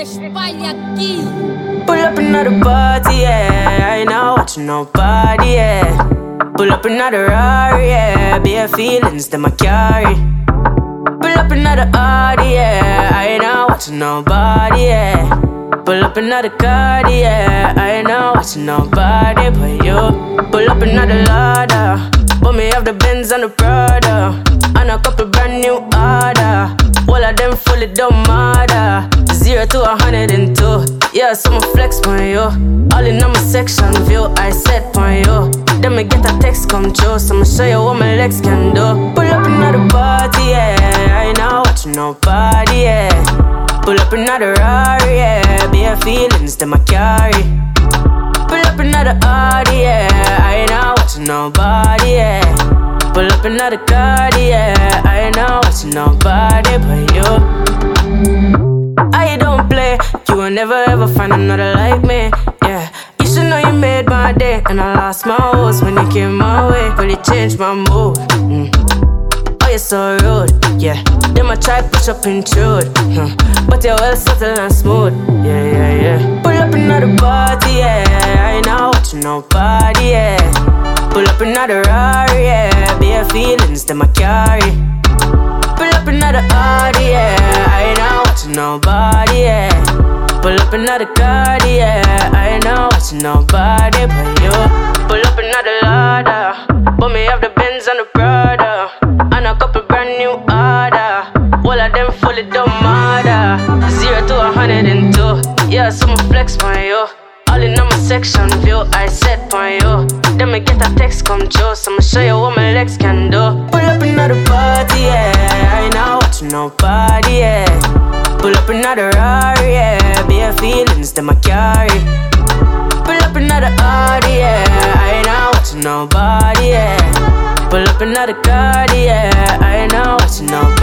espalhe aqui. Pull up another party, yeah. I ain't not watching nobody, yeah. Pull up another Rari, yeah. Bare feelings that I carry. Pull up another Audi, yeah. I ain't not watching nobody, yeah. Pull up another card, yeah. I ain't not watching nobody but you. Pull up another Lada. But me have the Benz and the Prada. And a couple brand new order. All of them fully don't matter. 0 to 102. Yeah, so I'ma flex on you. All in on my section view, I set on you. Then me get a text come true, so I'ma show you what my legs can do. Pull up another party, yeah. I ain't not watching nobody, yeah. Pull up another Rari, yeah. Bare feelings that I carry. Pull up another Audi, yeah. I ain't not watching nobody, yeah. Pull up another card, yeah. I ain't not watching nobody but you. I don't play, you will never ever find another like me, yeah. You should know you made my day, and I lost my horse when you came my way. Really changed my mood, Oh, you're so rude, yeah. Them I try push up intrude, but you're well subtle and smooth, yeah. Pull up another party, yeah. I ain't not watching nobody, yeah. Pull up another Rari, yeah. Bare feelings that I carry. Pull up another Audi, yeah. I ain't not watching nobody, yeah. Pull up another card, yeah. I ain't not watching nobody but you. Pull up another Lada. But me have the Benz and the Prada. And a couple brand new order. All of them fully don't matter. 0 to 102. Yeah, so I'ma flex on you. All in on my section view, I set on you. Then me get a text come true, so I'ma show you what my legs can do. Pull up another party, yeah. I ain't not watching nobody, yeah. Pull up another Rari, yeah. Bare feelings that I carry. Pull up another Audi, yeah. I ain't not watching nobody, yeah. Pull up another card, yeah. I ain't not watching nobody.